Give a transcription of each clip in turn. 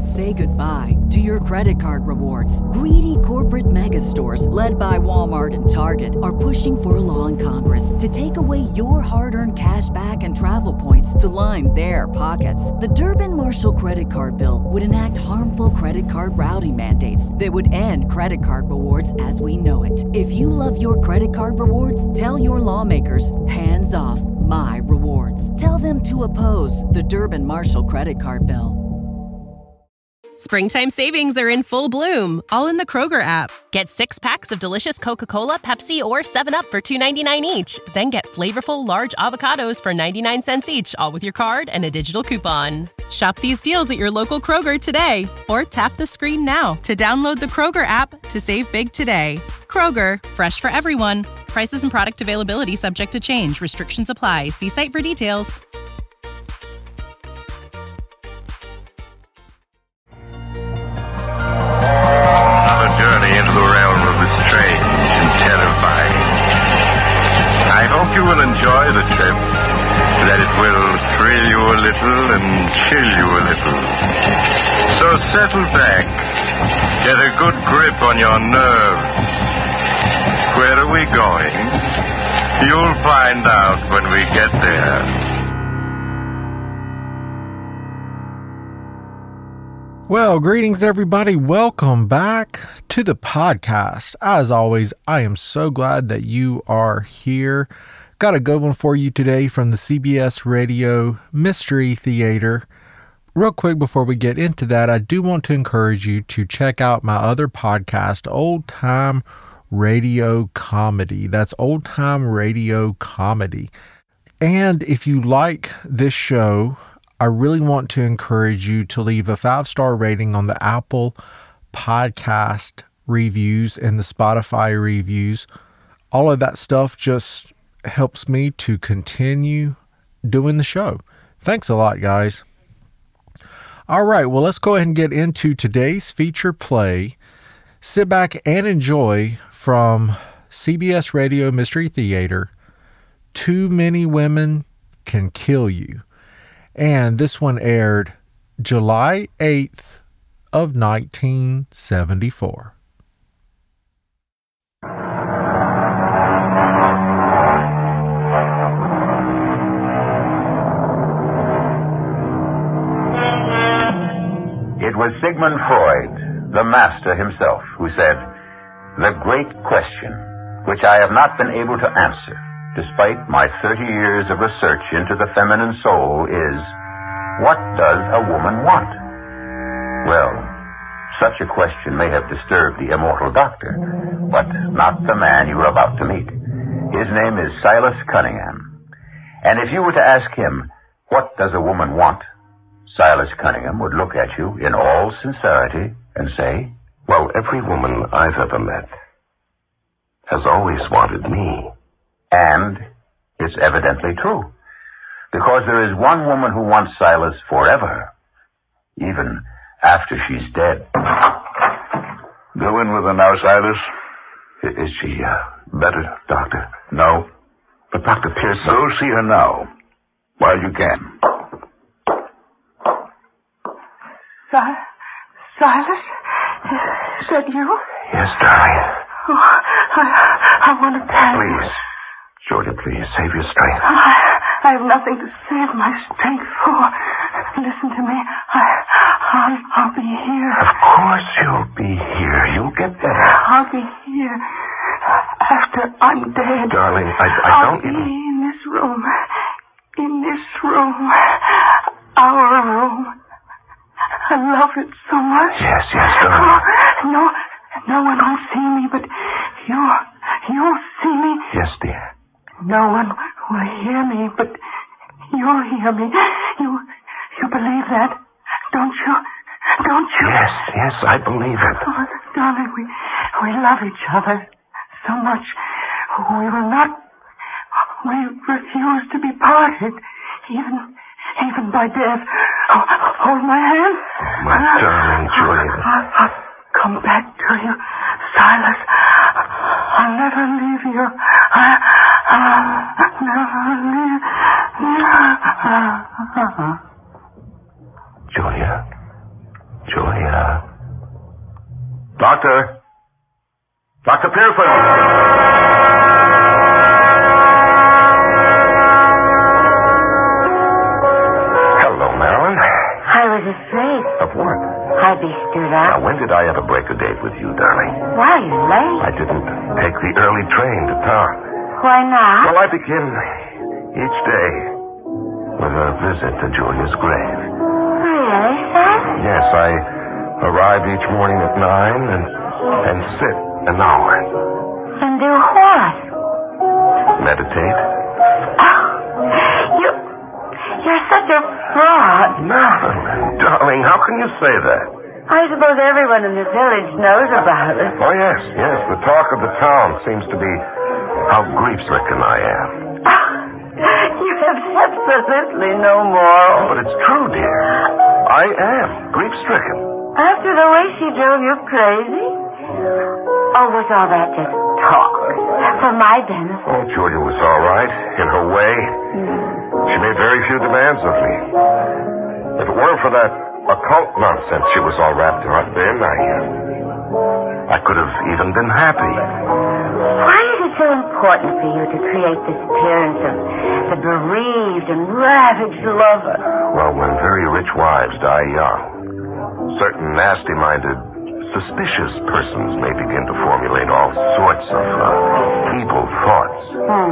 Say goodbye to your credit card rewards. Greedy corporate mega stores, led by Walmart and Target, are pushing for a law in Congress to take away your hard-earned cash back and travel points to line their pockets. The Durbin-Marshall credit card bill would enact harmful credit card routing mandates that would end credit card rewards as we know it. If you love your credit card rewards, tell your lawmakers, hands off my rewards. Tell them to oppose the Durbin-Marshall credit card bill. Springtime savings are in full bloom, all in the Kroger app. Get 6 packs of delicious Coca-Cola, Pepsi, or 7-Up for $2.99 each. Then get flavorful large avocados for 99 cents each, all with your card and a digital coupon. Shop these deals at your local Kroger today, or tap the screen now to download the Kroger app to save big today. Kroger, fresh for everyone. Prices and product availability subject to change. Restrictions apply. See site for details. Journey into the realm of the strange and terrifying. I hope you will enjoy the trip, that it will thrill you a little and chill you a little. So settle back, get a good grip on your nerves. Where are we going? You'll find out when we get there. Well, greetings everybody. Welcome back to the podcast. As always, I am so glad that you are here. Got a good one for you today from the CBS Radio Mystery Theater. Real quick before we get into that, I do want to encourage you to check out my other podcast, Old Time Radio Comedy. That's Old Time Radio Comedy. And if you like this show, I really want to encourage you to leave a 5-star rating on the Apple Podcast reviews and the Spotify reviews. All of that stuff just helps me to continue doing the show. Thanks a lot, guys. All right, well, let's go ahead and get into today's feature play. Sit back and enjoy from CBS Radio Mystery Theater, Too Many Women Can Kill You. And this one aired July 8th of 1974. It was Sigmund Freud, the master himself, who said, "The great question, which I have not been able to answer, despite my 30 years of research into the feminine soul, is, what does a woman want?" Well, such a question may have disturbed the immortal doctor, but not the man you are about to meet. His name is Silas Cunningham. And if you were to ask him, what does a woman want? Silas Cunningham would look at you in all sincerity and say, "Well, every woman I've ever met has always wanted me." And it's evidently true, because there is one woman who wants Silas forever, even after she's dead. Go in with her now, Silas. Is she better, Doctor? No. But Dr. Pearson... Go see her now, while you can. Silas? Is that you? Yes, darling. Oh, I want to tell you. Please. Georgia, please, save your strength. I have nothing to save my strength for. Listen to me. I'll be here. Of course you'll be here. You'll get better. I'll be here after I'm dead. Darling, I I'll don't... be in this room. In this room. Our room. I love it so much. Yes, darling. Oh, no one will see me, but you'll see me. Yes, dear. No one will hear me, but you'll hear me. You believe that, don't you? Don't you? Yes, I believe it. Oh, darling, we love each other so much. We refuse to be parted, even by death. Oh, hold my hand. My darling Julia. I'll come back to you, Silas. I'll never leave you. I'll never leave. Doctor? Dr. Pearson! Hello, Marilyn. I was afraid Of what? I'd be stood Now, up. when did I ever break a date with you, darling? Why, you're late. I didn't take the early train to town. Why not? Well, I begin each day with a visit to Julia's grave. Really, son? Yes, I arrive each morning at 9 and sit an hour. And do what? Meditate. Oh, you're such a fraud. Marilyn, darling, how can you say that? I suppose everyone in the village knows about it. Oh, yes. The talk of the town seems to be how grief-stricken I am. You have absolutely no moral. But it's true, dear. I am grief-stricken. After the way she drove you crazy? Oh, was all that just talk? For my benefit? Oh, Julia was all right, in her way. She made very few demands of me. If it weren't for that occult nonsense she was all wrapped up in, I could have even been happy. Why is it so important for you to create this appearance of the bereaved and ravaged lover? Well, when very rich wives die young, certain nasty-minded, suspicious persons may begin to formulate all sorts of evil thoughts.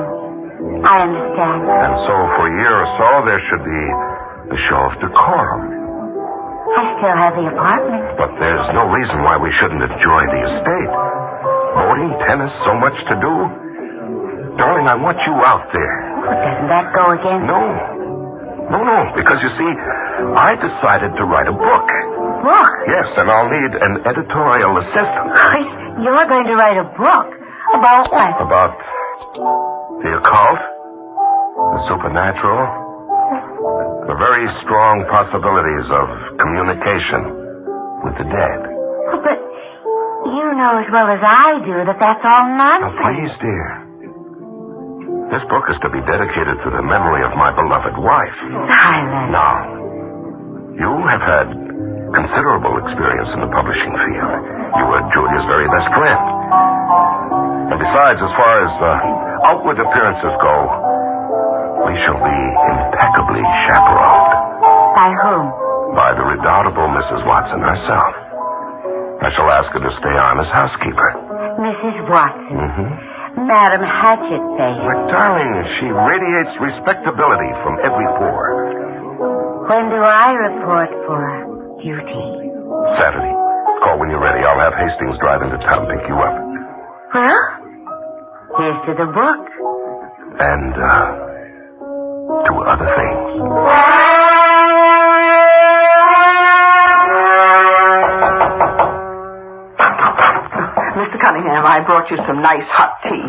I understand. And so for a year or so, there should be a show of decorum. I still have the apartment. But there's no reason why we shouldn't enjoy the estate. Boating, tennis, so much to do. Darling, I want you out there. Well, doesn't that go against... No, because you see, I decided to write a book. Book? Yes, and I'll need an editorial assistant. You're going to write a book? About what? About the occult, the supernatural, the very strong possibilities of communication with the dead. But you know as well as I do that that's all Now, nonsense. please, dear. This book is to be dedicated to the memory of my beloved wife. Silence. Now, you have had considerable experience in the publishing field. You were Julia's very best friend. And besides, as far as outward appearances go, we shall be impeccably chaperoned. By whom? By the redoubtable Mrs. Watson herself. I shall ask her to stay on as housekeeper. Mrs. Watson. Mm-hmm. Madam Hatchet Face. But, darling, she radiates respectability from every pore. When do I report for duty? Saturday. Call when you're ready. I'll have Hastings drive into town, pick you up. Well, here's to the book. And, to other things. Mr. Cunningham, I brought you some nice hot tea.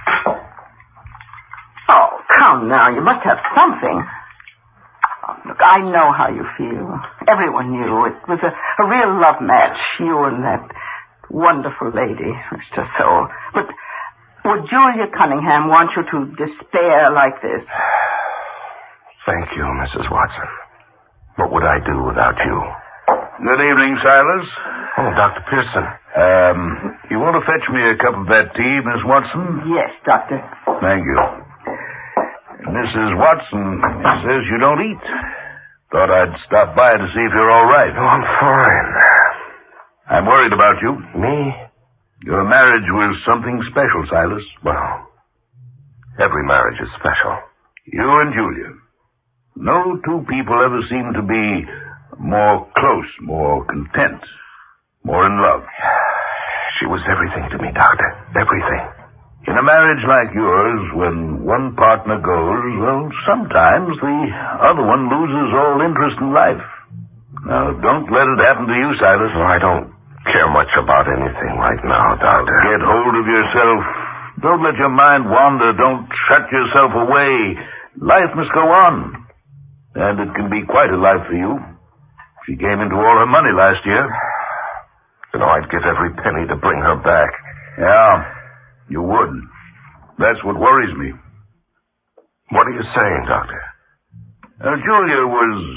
Oh, come now. You must have something. Look, I know how you feel. Everyone knew. It was a real love match, you and that wonderful lady, Mr. Soule. But would Julia Cunningham want you to despair like this? Thank you, Mrs. Watson. What would I do without you? Good evening, Silas. Oh, Dr. Pearson. You want to fetch me a cup of that tea, Miss Watson? Yes, Doctor. Thank you. Mrs. Watson says you don't eat. Thought I'd stop by to see if you're all right. Oh, I'm fine. I'm worried about you. Me? Your marriage was something special, Silas. Well, every marriage is special. You and Julia. No two people ever seem to be more close, more content, more in love. She was everything to me, Doctor. Everything. In a marriage like yours, when one partner goes, well, sometimes the other one loses all interest in life. Now, don't let it happen to you, Silas. Well, I don't care much about anything right now, Doctor. Get hold of yourself. Don't let your mind wander. Don't shut yourself away. Life must go on. And it can be quite a life for you. She came into all her money last year. You know, I'd give every penny to bring her back. Yeah, you would. That's what worries me. What are you saying, Doctor? Julia was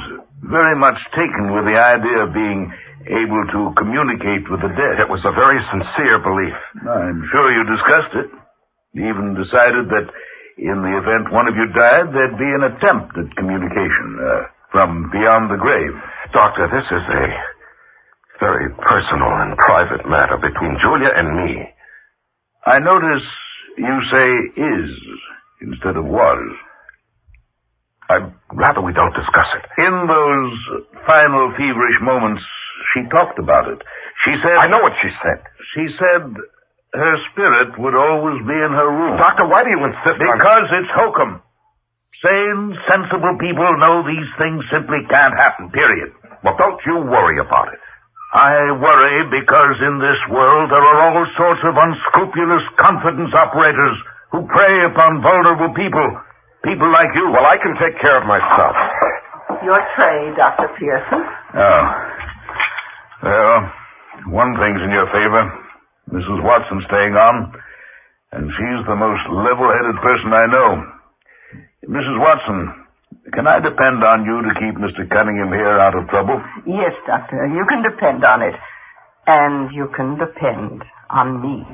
very much taken with the idea of being able to communicate with the dead. It was a very sincere belief. I'm sure you discussed it. You even decided that in the event one of you died, there'd be an attempt at communication from beyond the grave. Doctor, this is a very personal and private matter between Julia and me. I notice you say is instead of was. I'd rather we don't discuss it. In those final feverish moments, she talked about it. She said... I know what she said. She said her spirit would always be in her room. Doctor, why do you insist on... Because it's hokum. Sane, sensible people know these things simply can't happen, period. Well, don't you worry about it. I worry because in this world there are all sorts of unscrupulous confidence operators who prey upon vulnerable people. People like you. Well, I can take care of myself. Your tray, Dr. Pearson. Oh. Well, one thing's in your favor. Mrs. Watson's staying on, and she's the most level-headed person I know. Mrs. Watson, can I depend on you to keep Mr. Cunningham here out of trouble? Yes, Doctor, you can depend on it. And you can depend on me.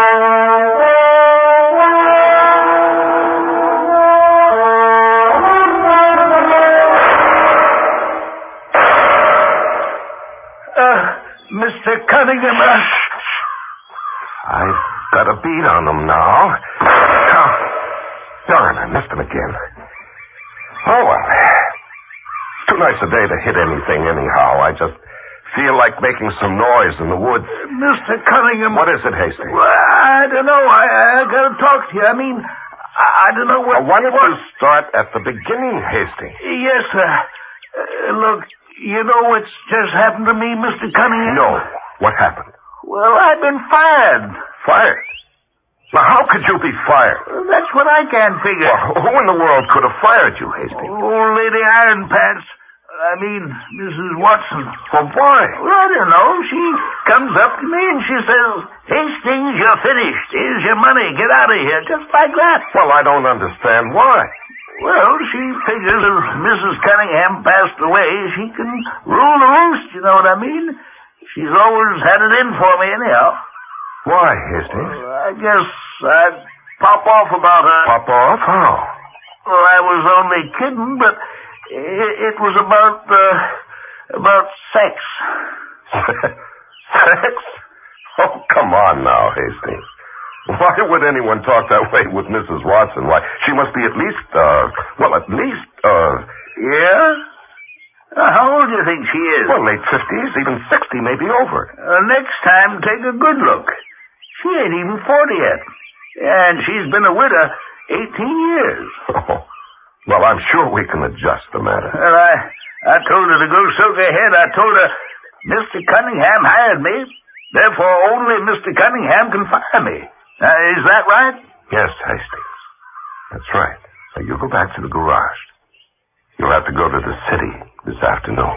Mr. Cunningham, I've got a beat on them now. Oh, darn, I missed him again. Oh, well. It's too nice a day to hit anything anyhow. I just feel like making some noise in the woods. Mr. Cunningham. What is it, Hastings? Well, I don't know. I gotta talk to you. I mean, I don't know what... Why don't you start at the beginning, Hastings? Yes, sir. Look, you know what's just happened to me, Mr. Cunningham? No. What happened? Well, I've been fired. Fired? Now, how could you be fired? Well, that's what I can't figure. Well, who in the world could have fired you, Hastings? Old Lady Iron Pants. I mean, Mrs. Watson. Well, why? Well, I don't know. She comes up to me and she says, Hastings, you're finished. Here's your money. Get out of here. Just like that. Well, I don't understand why. Well, she figures if Mrs. Cunningham passed away, she can rule the roost, you know what I mean? She's always had it in for me anyhow. Why, Hastings? I guess I'd pop off about her. Pop off? How? Well, I was only kidding, but it was about sex. Sex? Oh, come on now, Hastings. Why would anyone talk that way with Mrs. Watson? Why, she must be at least, Yeah? How old do you think she is? Well, late 50s, even 60, maybe over. Next time, take a good look. She ain't even 40 yet. And she's been a widow 18 years. Oh, well, I'm sure we can adjust the matter. Well, I told her to go soak her head. I told her, Mr. Cunningham hired me. Therefore, only Mr. Cunningham can fire me. Is that right? Yes, Hastings. That's right. Now, you go back to the garage. You'll have to go to the city this afternoon.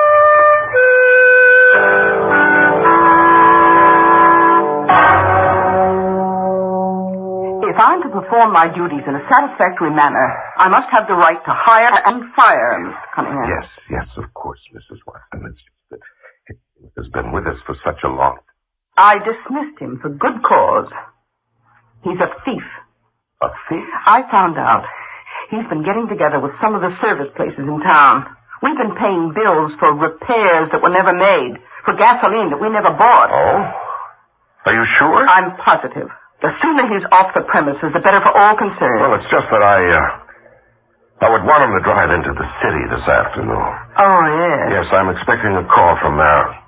If I'm to perform my duties in a satisfactory manner, I must have the right to hire and fire Mr. Cunningham. Yes, of course, Mrs. Watson. It's just that he has been with us for such a long... I dismissed him for good cause. He's a thief. A thief? I found out. He's been getting together with some of the service places in town. We've been paying bills for repairs that were never made, for gasoline that we never bought. Oh? Are you sure? I'm positive. The sooner he's off the premises, the better for all concerned. Well, it's just that I would want him to drive into the city this afternoon. Oh, yes. Yes, I'm expecting a call from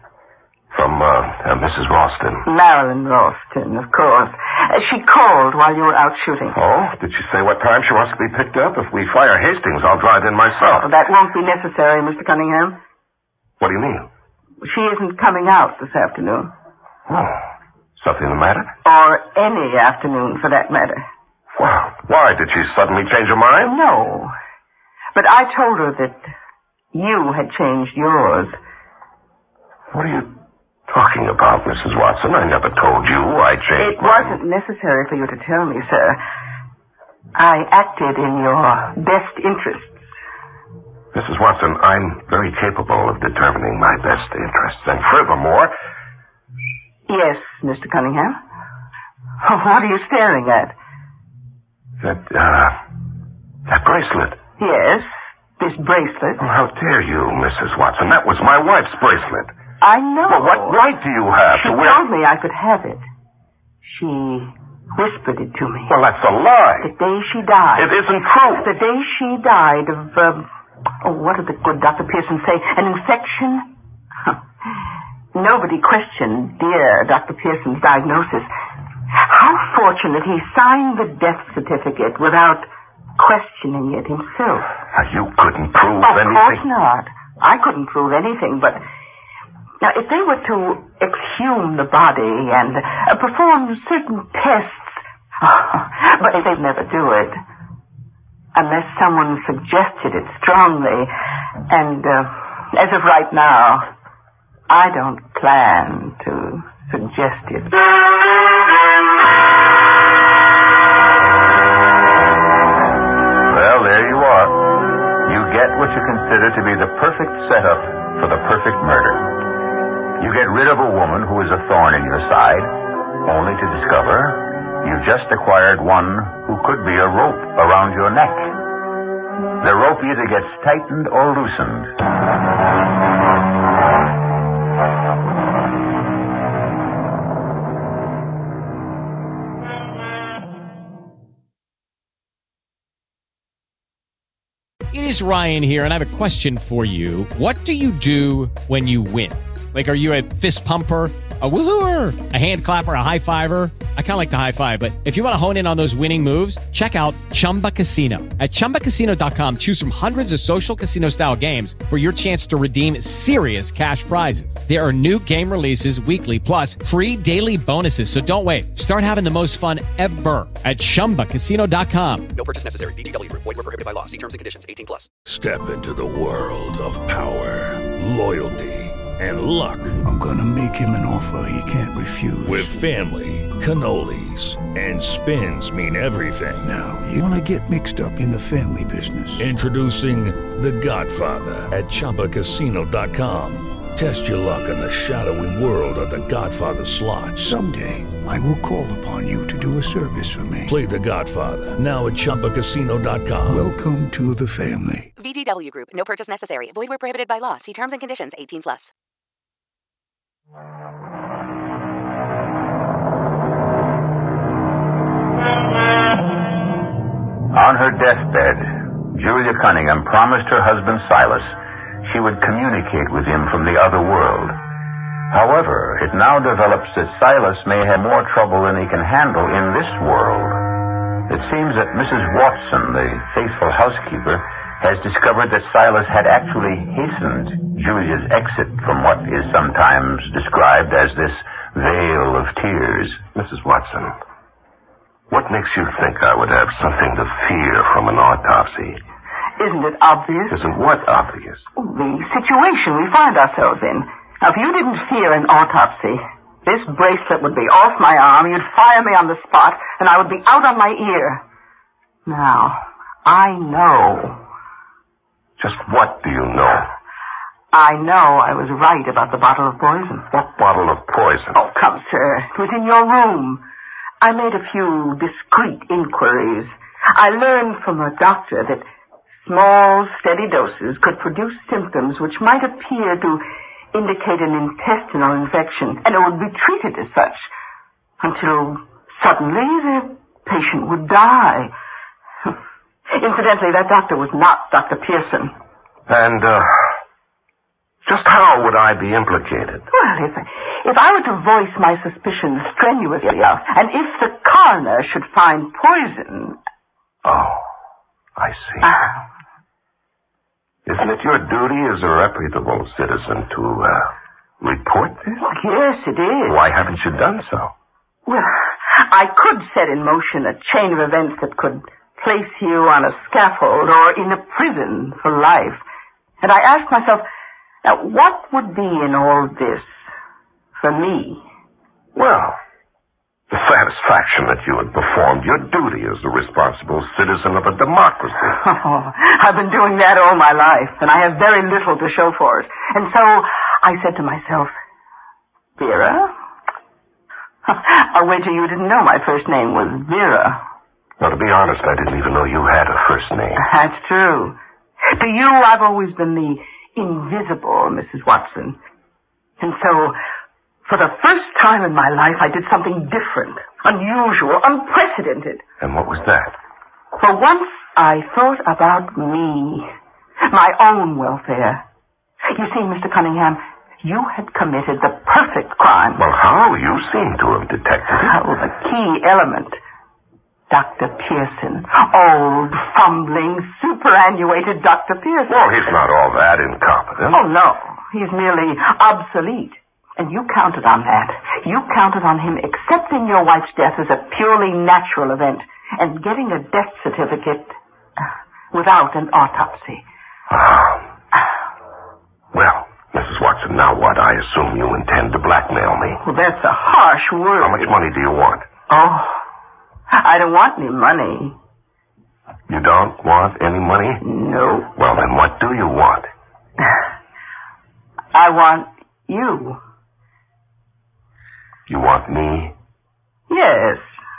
Mrs. Ralston. Marilyn Ralston, of course. She called while you were out shooting. Oh? Did she say what time she wants to be picked up? If we fire Hastings, I'll drive in myself. Oh, that won't be necessary, Mr. Cunningham. What do you mean? She isn't coming out this afternoon. Oh. Something the matter? Or any afternoon, for that matter. Well, why? Did she suddenly change her mind? No. But I told her that you had changed yours. What are you talking about, Mrs. Watson? I never told you I changed It wasn't necessary for you to tell me, sir. I acted in your best interests. Mrs. Watson, I'm very capable of determining my best interests. And furthermore... Yes, Mr. Cunningham? What are you staring at? That bracelet. Yes, this bracelet. Oh, how dare you, Mrs. Watson? That was my wife's bracelet. I know. Well, what right do you have She to wear... told me I could have it. She whispered it to me. Well, that's a lie. The day she died. It isn't true. The day she died of, what did the good Dr. Pearson say? An infection? Nobody questioned dear Dr. Pearson's diagnosis. How fortunate he signed the death certificate without questioning it himself. You couldn't prove anything? Of course not. I couldn't prove anything, but... Now, if they were to exhume the body and perform certain tests... but they'd never do it. Unless someone suggested it strongly. And, as of right now, I don't plan to suggest it. Well, there you are. You get what you consider to be the perfect setup for the perfect murder. You get rid of a woman who is a thorn in your side, only to discover you just acquired one who could be a rope around your neck. The rope either gets tightened or loosened. It is Ryan here, and I have a question for you. What do you do when you win? Like, are you a fist pumper, a woohooer, a hand clapper, a high fiver? I kind of like the high five, but if you want to hone in on those winning moves, check out Chumba Casino. At ChumbaCasino.com, choose from hundreds of social casino-style games for your chance to redeem serious cash prizes. There are new game releases weekly, plus free daily bonuses, so don't wait. Start having the most fun ever at ChumbaCasino.com. No purchase necessary. VGW Group. Void where prohibited by law. See terms and conditions. 18+. Step into the world of power, loyalty, and luck. I'm gonna make him an offer he can't refuse. With family, cannolis, and spins mean everything. Now, you wanna get mixed up in the family business. Introducing The Godfather at ChumbaCasino.com. Test your luck in the shadowy world of The Godfather slot. Someday, I will call upon you to do a service for me. Play The Godfather, now at ChumbaCasino.com. Welcome to the family. VGW Group. No purchase necessary. Void where prohibited by law. See terms and conditions. 18+. On her deathbed, Julia Cunningham promised her husband Silas she would communicate with him from the other world. However, it now develops that Silas may have more trouble than he can handle in this world. It seems that Mrs. Watson, the faithful housekeeper, has discovered that Silas had actually hastened Julia's exit from what is sometimes described as this vale of tears. Mrs. Watson, what makes you think I would have something to fear from an autopsy? Isn't it obvious? Isn't what obvious? The situation we find ourselves in. Now, if you didn't fear an autopsy, this bracelet would be off my arm, you'd fire me on the spot, and I would be out on my ear. Now, I know. Just what do you know? I know I was right about the bottle of poison. What bottle of poison? Oh, come, sir. It was in your room. I made a few discreet inquiries. I learned from a doctor that small, steady doses could produce symptoms which might appear to indicate an intestinal infection, and it would be treated as such until suddenly the patient would die. Incidentally, that doctor was not Dr. Pearson. And, just how would I be implicated? Well, if I were to voice my suspicions strenuously enough, and if the coroner should find poison... Oh, I see. Isn't it your duty as a reputable citizen to, report this? Yes, it is. Why haven't you done so? Well, I could set in motion a chain of events that could place you on a scaffold or in a prison for life. And I asked myself, now, what would be in all this for me? Well, The satisfaction that you had performed your duty as a responsible citizen of a democracy. Oh, I've been doing that all my life, and I have very little to show for it. And so I said to myself, Vera? I'll wager you didn't know my first name was Vera. Well, to be honest, I didn't even know you had a first name. That's true. To you, I've always been the invisible Mrs. Watson. And so, for the first time in my life, I did something different, unusual, unprecedented. And what was that? For once, I thought about me, my own welfare. You see, Mr. Cunningham, you had committed the perfect crime. Well, how? You seem to have detected it. Oh, the key element. Dr. Pearson. Old, fumbling, superannuated Dr. Pearson. Well, he's not all that incompetent. Oh, no. He's merely obsolete. And you counted on that. You counted on him accepting your wife's death as a purely natural event and getting a death certificate without an autopsy. Well, Mrs. Watson, now what? I assume you intend to blackmail me. Well, that's a harsh word. How much money do you want? Oh, I don't want any money. You don't want any money? No. Well, then what do you want? I want you. You want me? Yes.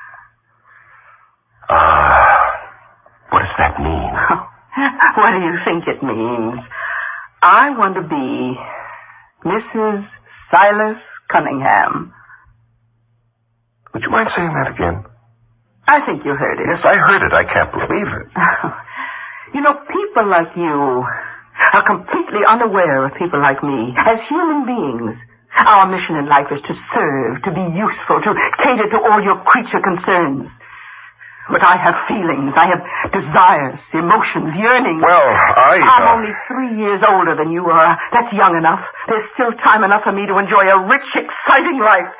What does that mean? What do you think it means? I want to be Mrs. Silas Cunningham. Would you mind saying that again? I think you heard it. Yes, I heard it. I can't believe it. You know, people like you are completely unaware of people like me. As human beings, our mission in life is to serve, to be useful, to cater to all your creature concerns. But I have feelings, I have desires, emotions, yearnings. Well, I'm only 3 years older than you are. That's young enough. There's still time enough for me to enjoy a rich, exciting life.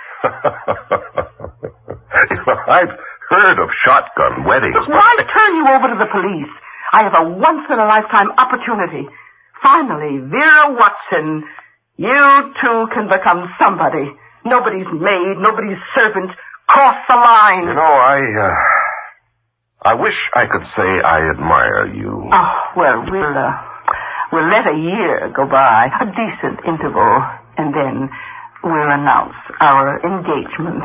I've heard of shotgun weddings. Why turn you over to the police? I have a once-in-a-lifetime opportunity. Finally, Vera Watson, you too can become somebody. Nobody's maid, nobody's servant. Cross the line. You know, I wish I could say I admire you. Oh, well, we'll let a year go by, a decent interval, and then we'll announce our engagement.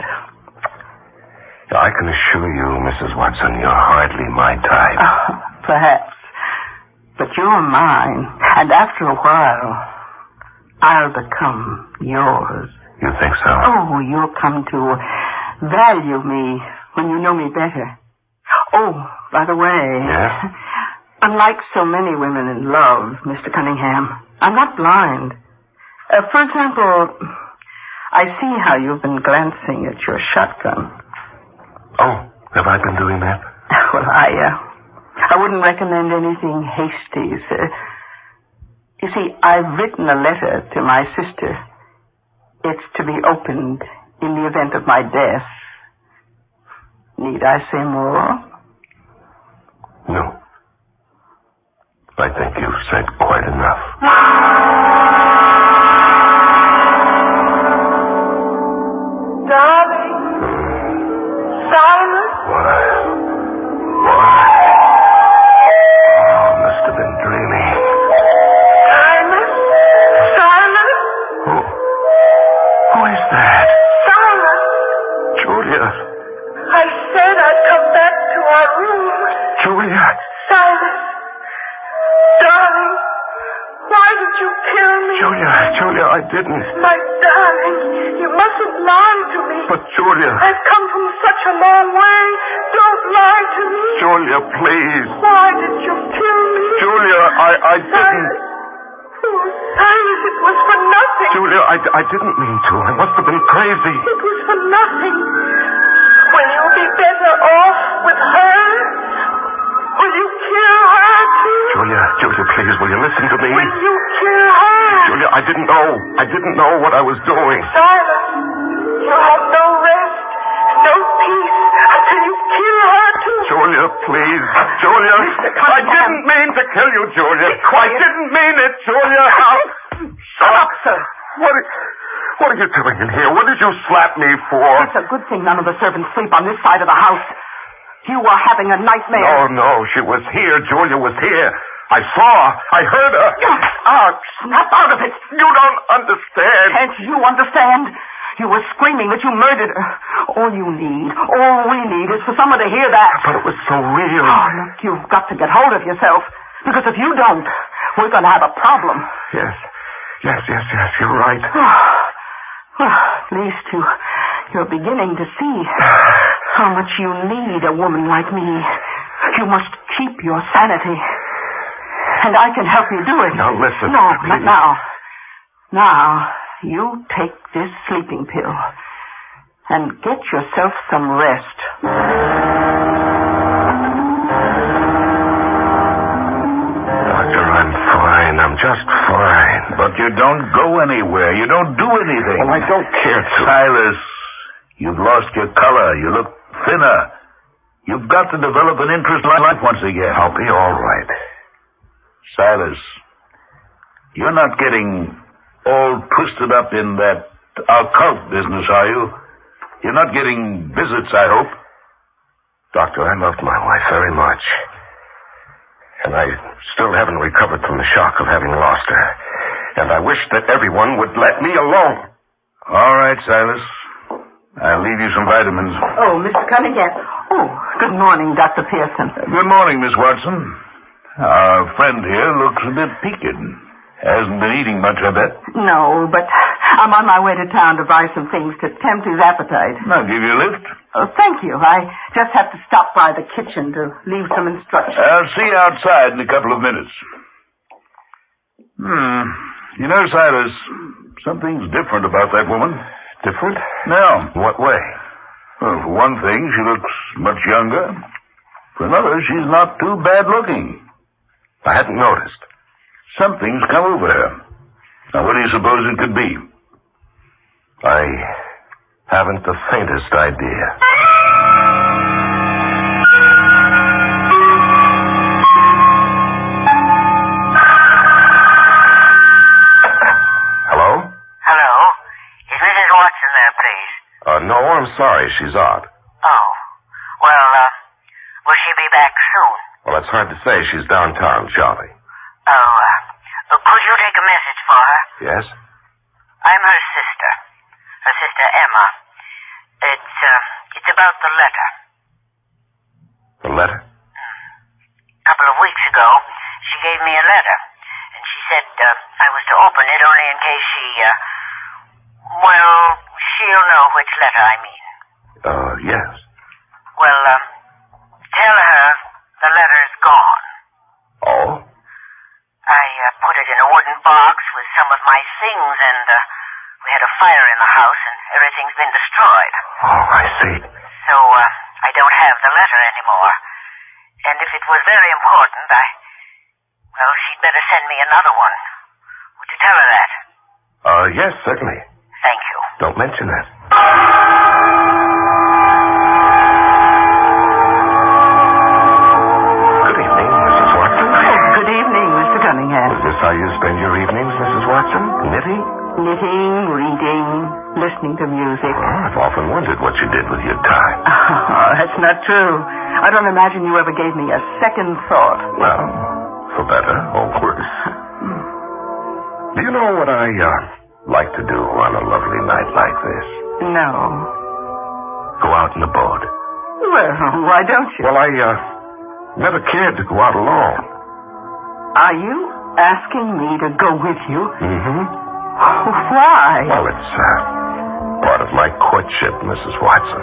I can assure you, Mrs. Watson, you're hardly my type. Perhaps. But you're mine, and after a while, I'll become yours. You think so? Oh, you'll come to value me when you know me better. Oh, by the way, yes? Unlike so many women in love, Mr. Cunningham, I'm not blind. For example, I see how you've been glancing at your shotgun. Oh, have I been doing that? Well, I wouldn't recommend anything hasty, sir. You see, I've written a letter to my sister. It's to be opened in the event of my death. Need I say more? No. I think you've said quite enough. Darling. Silas. Why? Oh, must have been dreaming. Silas. Who is that? Silas. Julia. I said I'd come back to our room. Julia. Silas. Darling. Why did you kill me? Julia, I didn't. My darling, you mustn't lie to me. But Julia. I've come from such a long way. Don't lie to me. Julia, please. Why did you kill me? Julia, I didn't. Oh, Silas, it was for nothing. Julia, I didn't mean to. I must have been crazy. It was for nothing. Will you be better off with her? Will you kill her too? Julia, please, will you listen to me? Will you kill her? Julia, I didn't know what I was doing. Silas, you'll have no rest, no peace until you kill her too. Julia, please. Julia, I didn't mean to kill you, Julia. I didn't mean it, Julia. Shut up, sir. What are you doing in here? What did you slap me for? It's a good thing none of the servants sleep on this side of the house. You were having a nightmare. No, she was here. Julia was here. I saw her. I heard her. Snap out of it. You don't understand. Can't you understand? You were screaming that you murdered her. All we need is for someone to hear that. But it was so real. Oh, look, you've got to get hold of yourself. Because if you don't, we're going to have a problem. Yes, you're right. Well, at least you're beginning to see how much you need a woman like me. You must keep your sanity. And I can help you do it. Now, listen. No, not now. Now, you take this sleeping pill and get yourself some rest. Doctor, I'm fine. I'm just fine. But you don't go anywhere. You don't do anything. Well, I don't care to. Silas, you've lost your color. You look thinner. You've got to develop an interest in life once again. I'll be all right. Silas, you're not getting all twisted up in that occult business, are you? You're not getting visits, I hope. Doctor, I loved my wife very much. And I still haven't recovered from the shock of having lost her. And I wish that everyone would let me alone. All right, Silas. I'll leave you some vitamins. Oh, Mr. Cunningham. Oh, good morning, Dr. Pearson. Good morning, Miss Watson. Our friend here looks a bit peaked. Hasn't been eating much, I bet. No, but I'm on my way to town to buy some things to tempt his appetite. I'll give you a lift. Oh, thank you. I just have to stop by the kitchen to leave some instructions. I'll see you outside in a couple of minutes. You know, Silas, something's different about that woman. Different? No. In what way? Well, for one thing, she looks much younger. For another, she's not too bad looking. I hadn't noticed. Something's come over her. Now, what do you suppose it could be? I haven't the faintest idea. Hello? Hello? Is Mrs. Watson there, please? No, I'm sorry. She's out. Oh. Well, will she be back soon? Well, it's hard to say. She's downtown shopping. Oh, could you take a message for her? Yes? I'm her sister. Her sister Emma. It's about the letter. The letter? A couple of weeks ago, she gave me a letter. And she said I was to open it only in case she'll know which letter I mean. Yes. Well, tell her the letter's gone. Oh? I put it in a wooden box with some of my things, and we had a fire in the house, and everything's been destroyed. Oh, I see. So, I don't have the letter anymore. And if it was very important, she'd better send me another one. Would you tell her that? Yes, certainly. Thank you. Don't mention that. Good evening, Mrs. Watson. Good evening, Mr. Cunningham. Is this how you spend your evenings, Mrs. Watson? Knitting? Knitting, reading, listening to music. Oh, I've often wondered what you did with your time. Oh, that's not true. I don't imagine you ever gave me a second thought. Well, for better or worse. Do you know what I like to do on a lovely night like this? No. Go out in the boat. Well, why don't you? Well, I never cared to go out alone. Are you asking me to go with you? Mm-hmm. Why? Well, it's part of my courtship, Mrs. Watson.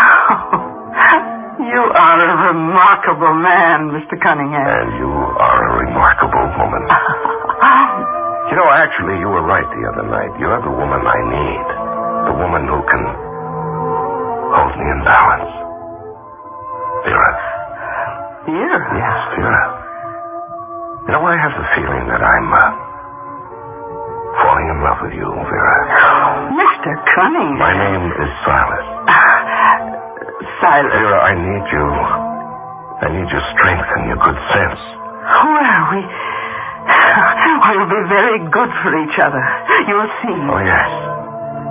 You are a remarkable man, Mr. Cunningham. And you are a remarkable woman. You know, actually, you were right the other night. You're the woman I need. The woman who can hold me in balance. Vera. Vera? Yes, Vera. You know, I have the feeling that I'm falling in love with you, Vera. Mr. Cunningham. My name is Silas. Silas. Vera, I need you. I need your strength and your good sense. Well, we'll be very good for each other. You'll see. Oh, yes.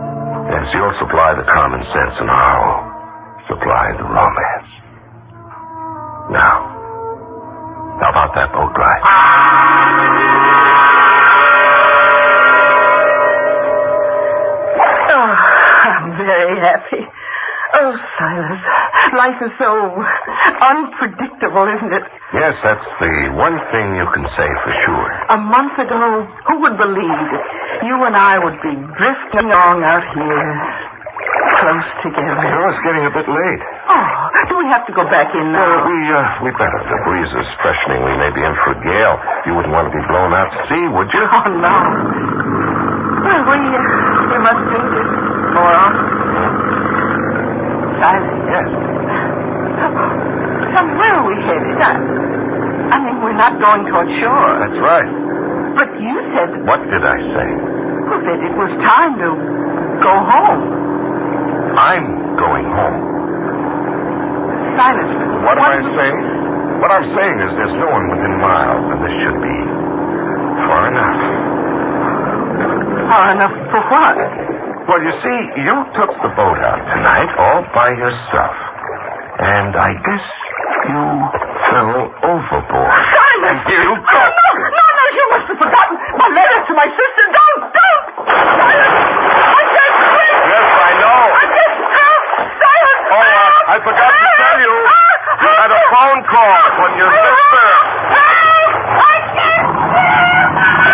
Since you'll supply the common sense and I'll supply the romance. Now, how about that boat ride? Oh, I'm very happy. Oh, Silas, life is so unpredictable, isn't it? Yes, that's the one thing you can say for sure. A month ago, who would believe that you and I would be drifting along out here, close together? Oh, it's getting a bit late. Oh, do we have to go back in now? We better. The breeze is freshening. We may be in for a gale. You wouldn't want to be blown out to sea, would you? Oh, no. Well, we must do this more often. Silas? Yes. So where are we headed? I mean, we're not going toward shore. That's right. But you said... What did I say? Well, that it was time to go home. I'm going home. Silas, what am I saying? What I'm saying is there's no one within miles, and this should be far enough. Far enough for what? Well, you see, you took the boat out tonight all by yourself. And I guess you fell overboard. Simon! And here you go. No, you must have forgotten my letter to my sister. Don't! Simon! I can't swim! Yes, I know. I can't help! Simon! Oh, I forgot to tell you. You had a phone call from your sister. I can't swim!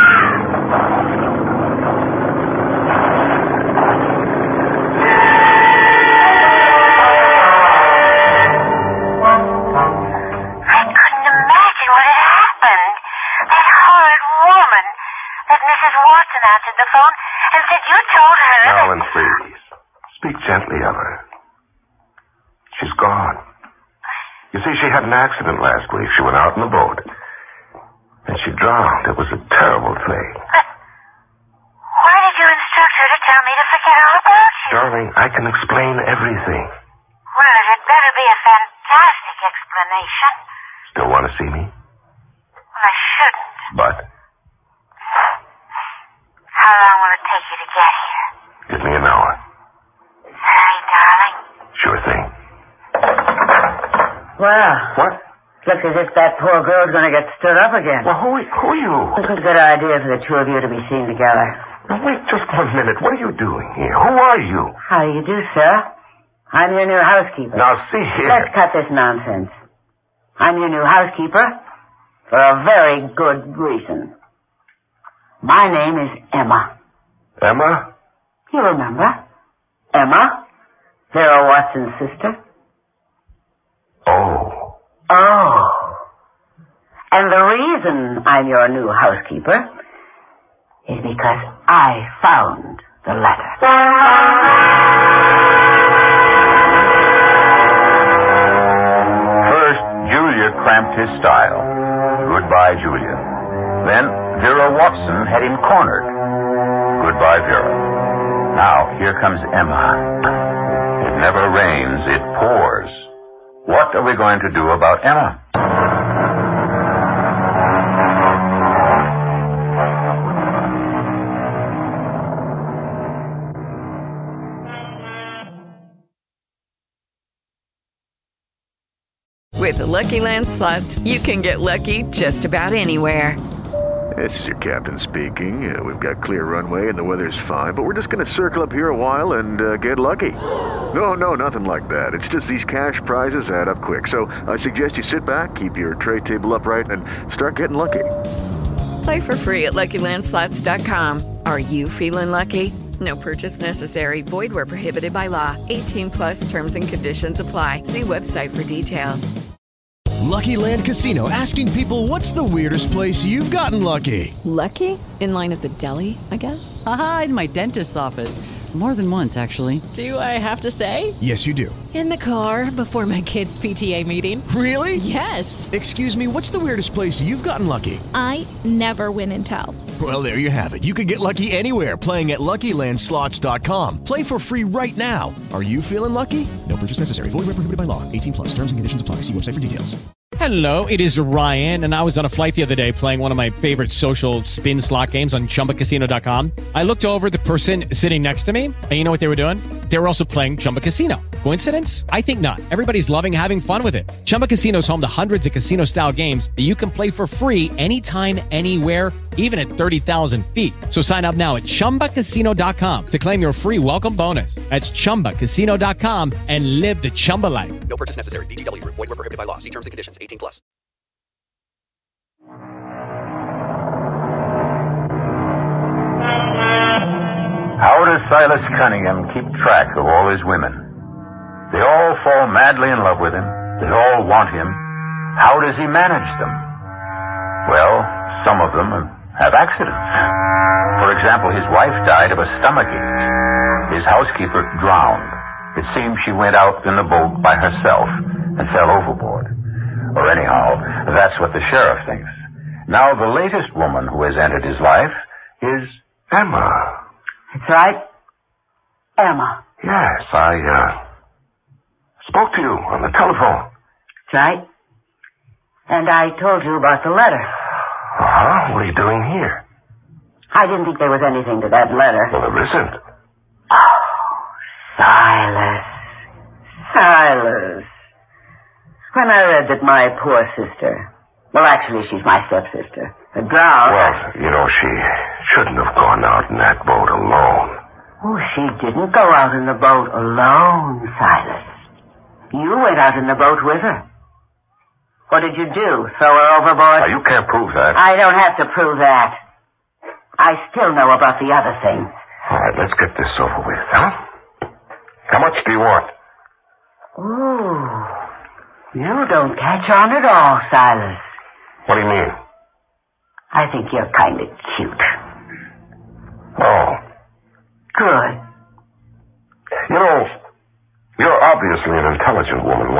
Answered the phone and said you told her. Ellen, please. Speak gently of her. She's gone. You see, she had an accident last week. She went out in the boat. And she drowned. It was a terrible thing. But why did you instruct her to tell me to forget all about you? Darling, I can explain everything. Well, it'd better be a fantastic explanation. Still want to see me? Well, I shouldn't. But? How long will it take you to get here? Give me an hour. Sorry, darling. Sure thing. Well. What? Looks as if that poor girl's going to get stood up again. Well, who are you? It's a good idea for the two of you to be seen together. Now, wait just 1 minute. What are you doing here? Who are you? How do you do, sir? I'm your new housekeeper. Now, see here. Let's cut this nonsense. I'm your new housekeeper for a very good reason. My name is Emma. Emma? You remember? Emma? Vera Watson's sister. Oh. Oh. And the reason I'm your new housekeeper is because I found the letter. First, Julia cramped his style. Goodbye, Julia. Then Vera Watson had him cornered. Goodbye, Vera. Now, here comes Emma. It never rains, it pours. What are we going to do about Emma? With the Lucky Land Slots, you can get lucky just about anywhere. This is your captain speaking. We've got clear runway and the weather's fine, but we're just going to circle up here a while and get lucky. No, nothing like that. It's just these cash prizes add up quick. So I suggest you sit back, keep your tray table upright, and start getting lucky. Play for free at LuckyLandSlots.com. Are you feeling lucky? No purchase necessary. Void where prohibited by law. 18+ terms and conditions apply. See website for details. Lucky Land Casino, asking people, what's the weirdest place you've gotten lucky? Lucky? In line at the deli, I guess? Aha, in my dentist's office. More than once, actually. Do I have to say? Yes, you do. In the car before my kids' PTA meeting. Really? Yes. Excuse me, what's the weirdest place you've gotten lucky? I never win and tell. Well, there you have it. You can get lucky anywhere, playing at LuckyLandSlots.com. Play for free right now. Are you feeling lucky? No purchase necessary. Void where prohibited by law. 18+ terms and conditions apply. See website for details. Hello, it is Ryan, and I was on a flight the other day playing one of my favorite social spin slot games on ChumbaCasino.com. I looked over at the person sitting next to me, and you know what they were doing? They were also playing Chumba Casino. Coincidence? I think not. Everybody's loving having fun with it. Chumba Casino is home to hundreds of casino-style games that you can play for free anytime, anywhere, even at 30,000 feet. So sign up now at ChumbaCasino.com to claim your free welcome bonus. That's ChumbaCasino.com and live the Chumba life. No purchase necessary. VGW. Void where prohibited by law. See terms and conditions. 18+. How does Silas Cunningham keep track of all his women? They all fall madly in love with him. They all want him. How does he manage them? Well, some of them have accidents. For example, his wife died of a stomachache. His housekeeper drowned. It seems she went out in the boat by herself and fell overboard. Or anyhow, that's what the sheriff thinks. Now, the latest woman who has entered his life is Emma. That's right. Emma. Yes, I spoke to you on the telephone. That's right. And I told you about the letter. Uh-huh. What are you doing here? I didn't think there was anything to that letter. Well, there isn't. Oh, Silas. Silas. When I read that my poor sister, well, actually, she's my stepsister, had drowned. Well, you know, she shouldn't have gone out in that boat alone. Oh, she didn't go out in the boat alone, Silas. You went out in the boat with her. What did you do? Throw her overboard? Now, you can't prove that. I don't have to prove that. I still know about the other things. All right, let's get this over with, huh? How much do you want? Ooh. You don't catch on at all, Silas. What do you mean? I think you're kind of cute. Oh. Good. You know, you're obviously an intelligent woman.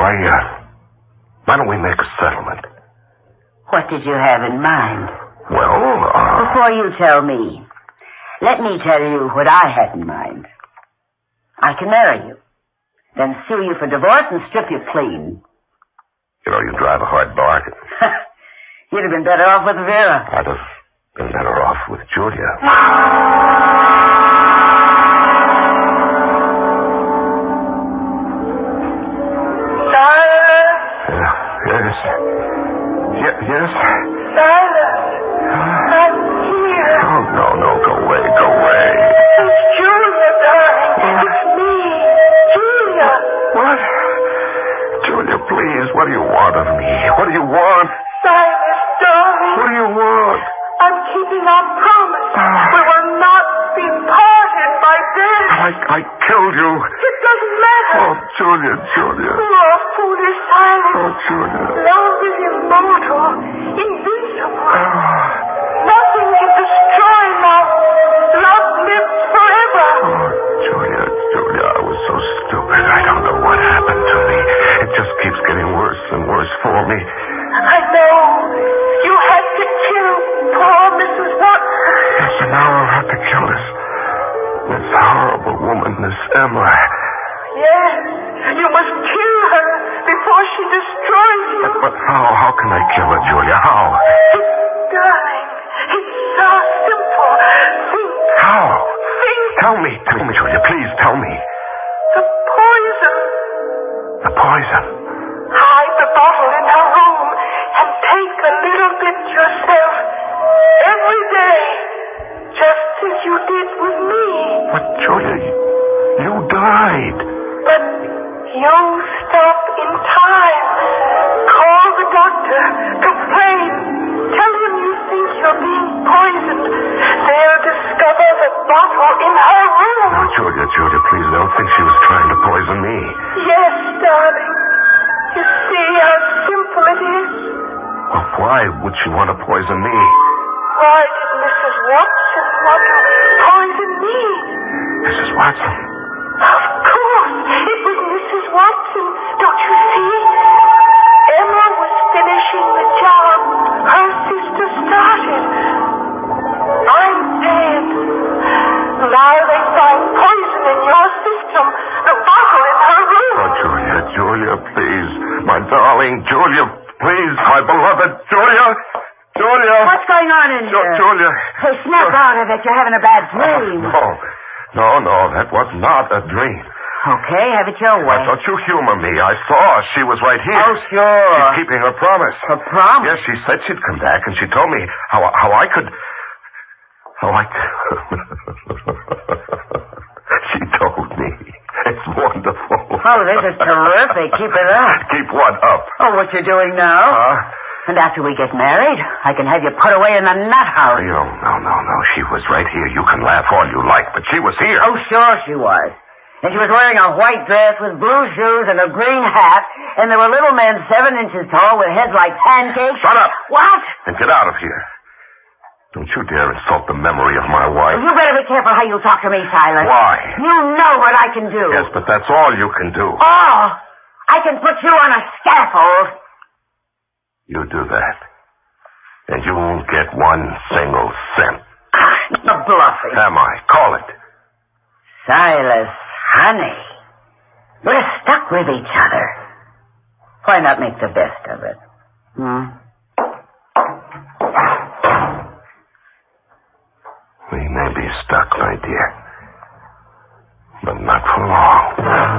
Why don't we make a settlement? What did you have in mind? Well, Before you tell me, let me tell you what I had in mind. I can marry you, then sue you for divorce and strip you clean. You know, you drive a hard bargain. You'd have been better off with Vera. I'd have been better off with Julia. Silas! Yes. Yes? Silas! I'm here. Oh, no, go away. It's Julia, darling. It's me, Julia. What? Julia, please, what do you want of me? What do you want? Silas, darling. What do you want? I'm keeping our promise. We will not be parted by death. I killed you. It doesn't matter. Oh, Julia. You are foolish, Silas. Oh, Julia. Love is immortal, invincible. Nothing can destroy love. Love lives forever. Oh, Julia, I was so stupid. I don't know what happened to me. It just keeps getting worse and worse for me. I know. You had to kill poor Mrs. Watson. Yes, and now I'll have to kill this horrible woman, this Emma. Yes, you must kill her before she destroys you. But how can I kill her, Julia? How? Darling, it's so simple. Think. How? Think. Tell me, Julia. Please tell me. The poison. The poison? Hide the bottle in her room and take a little bit yourself every day, just as you did with me. But, Julia, you died. But you'll stop in time. Call the doctor. Complain. Tell him you think you're being poisoned. They'll discover the bottle in her room. Oh, Julia, please don't think she was trying to poison me. Yes, darling. You see how simple it is? Well, why would she want to poison me? Why did Mrs. Watson want to poison me? Mrs. Watson? Of course. It was Mrs. Watson. Don't you see? Emma was finishing the job her sister started. I'm dead. Now they find poison in your system. The bottle in her room. Oh, Julia, please. My darling, Julia, please. beloved. Julia! Julia! What's going on in here? Julia! Hey, snap out of it. You're having a bad dream. No, that was not a dream. Okay, have it your way. Why don't you humor me? I saw her. She was right here. Oh, sure. She's keeping her promise. Her promise? Yes, she said she'd come back, and she told me how I could... She told me. It's wonderful. Oh, this is terrific. Keep it up. Keep what up? Oh, what you're doing now? And after we get married, I can have you put away in the nut house. No. She was right here. You can laugh all you like, but she was here. Oh, sure she was. And she was wearing a white dress with blue shoes and a green hat, and there were little men 7 inches tall with heads like pancakes. Shut up! What? And get out of here. Don't you dare insult the memory of my wife. You better be careful how you talk to me, Silas. Why? You know what I can do. Yes, but that's all you can do. Oh, I can put you on a scaffold. You do that, and you won't get 1 single cent. You're bluffing. Am I? Call it. Silas, honey, we're stuck with each other. Why not make the best of it? We may be stuck, my dear, but not for long.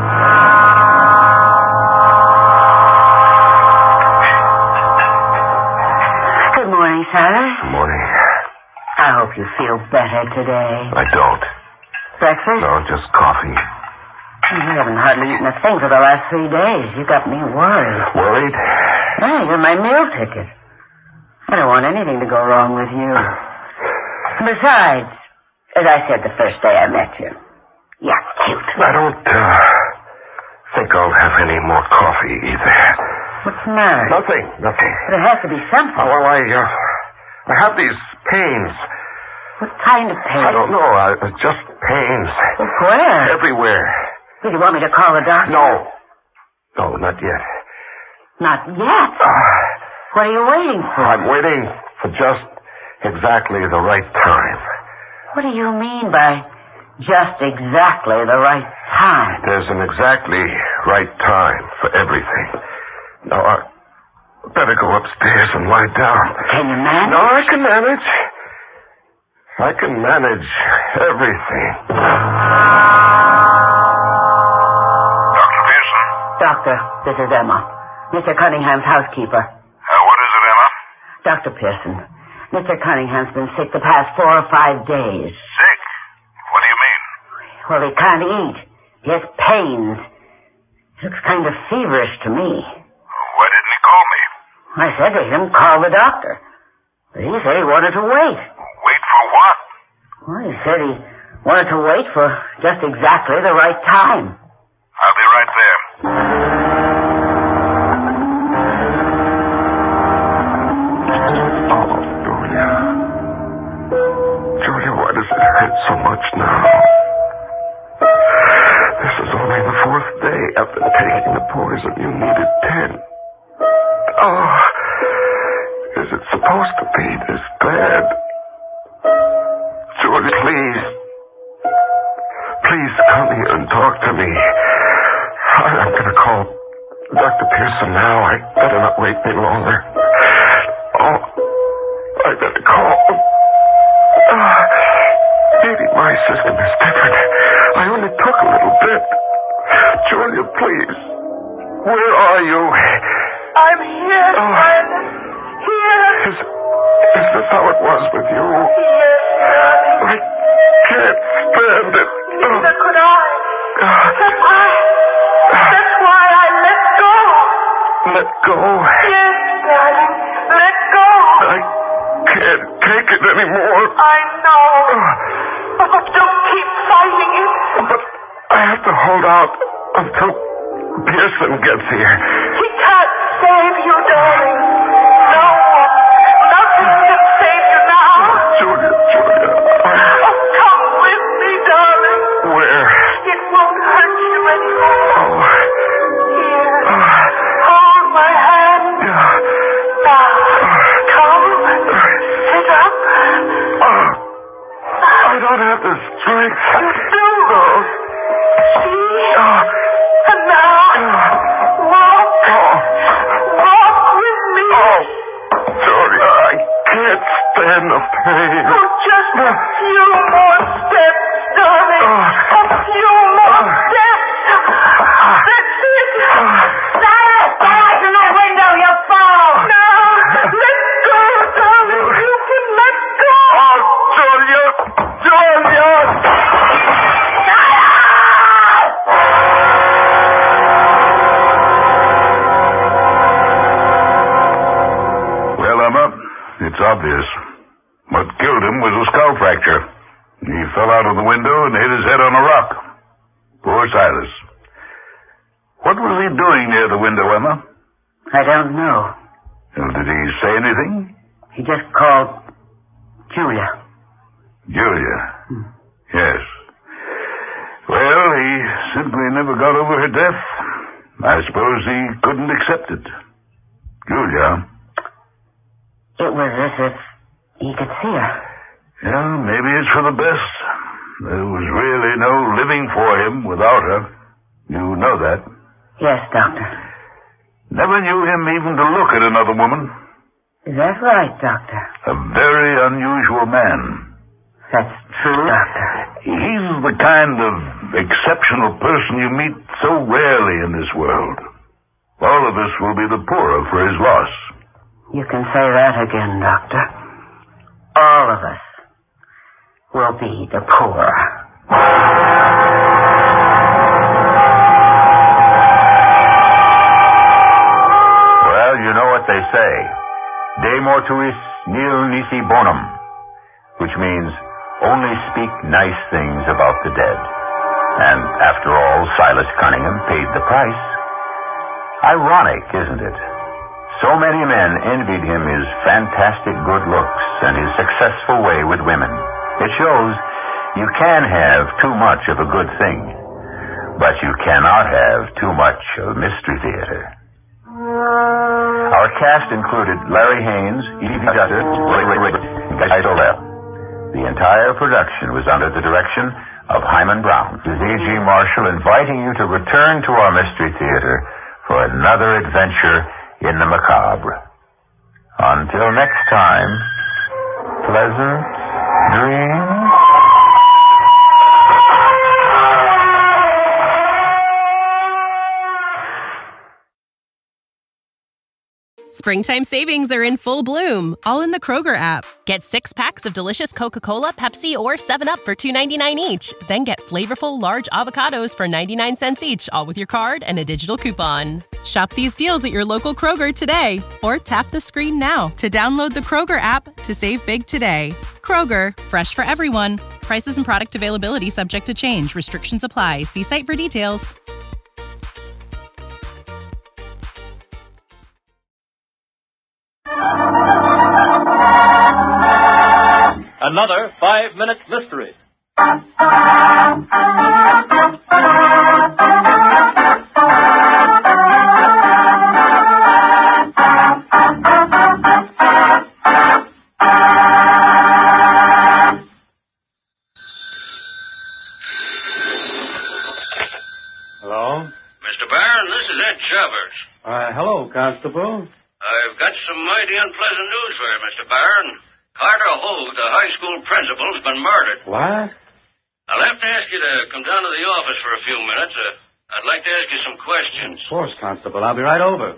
Good morning, Silas. Good morning. I hope you feel better today. I don't. Breakfast? No, just coffee. You haven't hardly eaten a thing for the last 3 days. You got me worried. Worried? Hey, you're my meal ticket. I don't want anything to go wrong with you. Besides, as I said the first day I met you, you're cute. I don't think I'll have any more coffee either. What's the matter? Nothing. But it has to be something. Oh, well, I have these pains. What kind of pains? I don't know. Just pains. Where? Everywhere. Did you want me to call the doctor? No, not yet. Not yet? What are you waiting for? I'm waiting for just exactly the right time. What do you mean by just exactly the right time? There's an exactly right time for everything. Now, I better go upstairs and lie down. Can you manage? No, I can manage. I can manage everything. Dr. Pearson? Doctor, this is Emma. Mr. Cunningham's housekeeper. What is it, Emma? Dr. Pearson, Mr. Cunningham's been sick the past 4 or 5 days. Sick? What do you mean? Well, he can't eat. He has pains. He looks kind of feverish to me. Why didn't he call me? I said to him, call the doctor. But he said he wanted to wait. Wait for what? Well, he said he wanted to wait for just exactly the right time. I'll be right there. Julia, why does it hurt so much now? This is only the 4th day after taking the poison. You needed 10. Oh, is it supposed to be this bad? Julia, please. Please come here and talk to me. I'm going to call Dr. Pearson now. I better not wait any longer. Oh, I better call. Maybe my system is different. I only took a little bit. Julia, please. Where are you? I'm here, Silas. Here. Is this how it was with you? Yes, darling. I can't stand it. Neither could I. That's why I let go. Let go? Yes, darling. Let go. I can't take it anymore. I know. But don't keep fighting it. But I have to hold out until Pearson gets here. He can't save you, darling. No one. Nothing can save you now. Julia. Oh, come with me, darling. Where? It won't hurt you anymore. Oh. Here. Hold my hand. Now, come. Sit up. I don't have the strength. You do. See? And now, walk. Walk with me. obvious. What killed him was a skull fracture. He fell out of the window and hit his head on a rock. Poor Silas. What was he doing near the window, Emma? I don't know. Well, did he say anything? He just called Julia. Julia? Yes. Well, he simply never got over her death. I suppose he couldn't accept it. Julia? It was as if he could see her. Yeah, maybe it's for the best. There was really no living for him without her. You know that. Yes, Doctor. Never knew him even to look at another woman. Is that right, Doctor? A very unusual man. That's true, Doctor. He's the kind of exceptional person you meet so rarely in this world. All of us will be the poorer for his loss. You can say that again, Doctor. All of us will be the poorer. Well, you know what they say. De mortuis nil nisi bonum, which means only speak nice things about the dead. And after all, Silas Cunningham paid the price. Ironic, isn't it? So many men envied him his fantastic good looks and his successful way with women. It shows you can have too much of a good thing, but you cannot have too much of Mystery Theater. Our cast included Larry Haynes, Evie Juster, Rick, and Guy Solel. The entire production was under the direction of Hyman Brown. This is E.G. Marshall inviting you to return to our Mystery Theater for another adventure in the macabre. Until next time, pleasant dreams. Springtime savings are in full bloom, all in the Kroger app. Get 6 packs of delicious Coca-Cola, Pepsi, or 7-Up for $2.99 each. Then get flavorful large avocados for 99 cents each, all with your card and a digital coupon. Shop these deals at your local Kroger today, or tap the screen now to download the Kroger app to save big today. Kroger, fresh for everyone. Prices and product availability subject to change. Restrictions apply. See site for details. Another 5-minute mystery. Hello? Mr. Barron, this is Ed Chavers. Hello, Constable. I've got some mighty unpleasant news for you, Mr. Barron. Carter Hogue, the high school principal, has been murdered. What? I'll have to ask you to come down to the office for a few minutes. I'd like to ask you some questions. Of course, Constable. I'll be right over.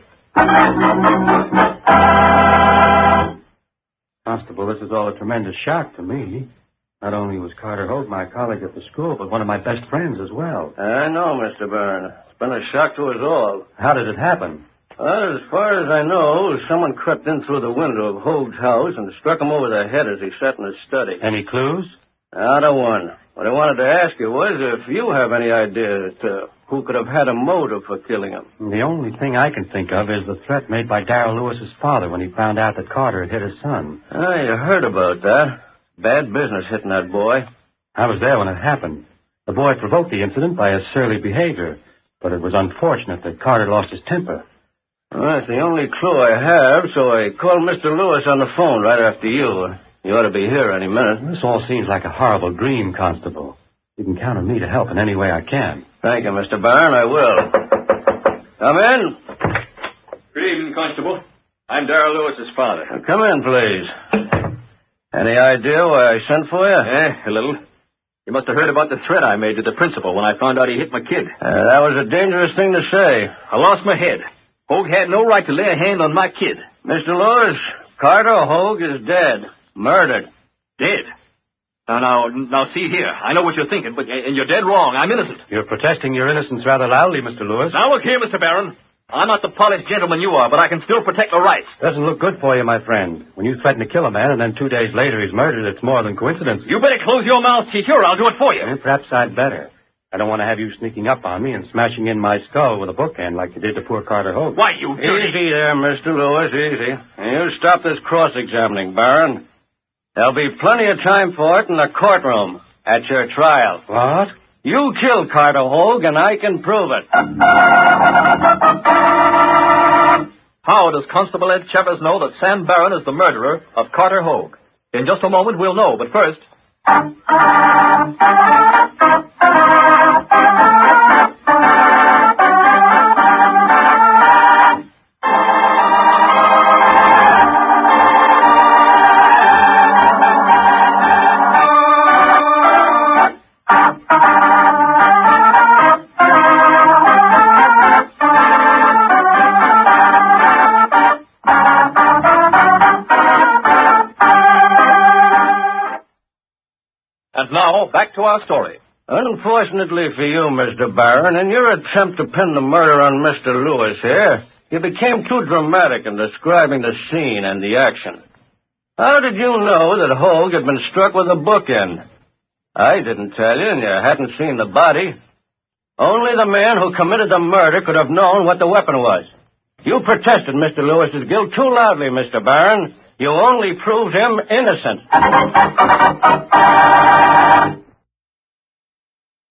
Constable, this is all a tremendous shock to me. Not only was Carter Hogue my colleague at the school, but one of my best friends as well. I know, Mr. Barron. It's been a shock to us all. How did it happen? Well, as far as I know, someone crept in through the window of Hogue's house and struck him over the head as he sat in his study. Any clues? Not a one. What I wanted to ask you was if you have any idea as to who could have had a motive for killing him. The only thing I can think of is the threat made by Darrell Lewis's father when he found out that Carter had hit his son. You heard about that. Bad business hitting that boy. I was there when it happened. The boy provoked the incident by his surly behavior, but it was unfortunate that Carter lost his temper. Well, that's the only clue I have, so I called Mr. Lewis on the phone right after you. You ought to be here any minute. This all seems like a horrible dream, Constable. You can count on me to help in any way I can. Thank you, Mr. Barron. I will. Come in. Good evening, Constable. I'm Darrell Lewis's father. Come in, please. Any idea why I sent for you? A little. You must have heard about the threat I made to the principal when I found out he hit my kid. That was a dangerous thing to say. I lost my head. Hogue had no right to lay a hand on my kid. Mr. Lewis, Carter Hogue is dead. Murdered. Dead? Now, see here. I know what you're thinking, but you're dead wrong. I'm innocent. You're protesting your innocence rather loudly, Mr. Lewis. Now, look here, Mr. Barron. I'm not the polished gentleman you are, but I can still protect the rights. Doesn't look good for you, my friend. When you threaten to kill a man and then 2 days later he's murdered, it's more than coincidence. You better close your mouth, Chief. Sure, I'll do it for you. Perhaps I'd better. I don't want to have you sneaking up on me and smashing in my skull with a bookend like you did to poor Carter Hogue. Why, you dirty... Easy there, Mr. Lewis, easy. You stop this cross-examining, Baron. There'll be plenty of time for it in the courtroom at your trial. What? You killed Carter Hogue, and I can prove it. How does Constable Ed Chevers know that Sam Barron is the murderer of Carter Hogue? In just a moment, we'll know, but first... And now, back to our story. Unfortunately for you, Mr. Barron, in your attempt to pin the murder on Mr. Lewis here, you became too dramatic in describing the scene and the action. How did you know that Hogue had been struck with a bookend? I didn't tell you, and you hadn't seen the body. Only the man who committed the murder could have known what the weapon was. You protested Mr. Lewis's guilt too loudly, Mr. Barron. You only proved him innocent.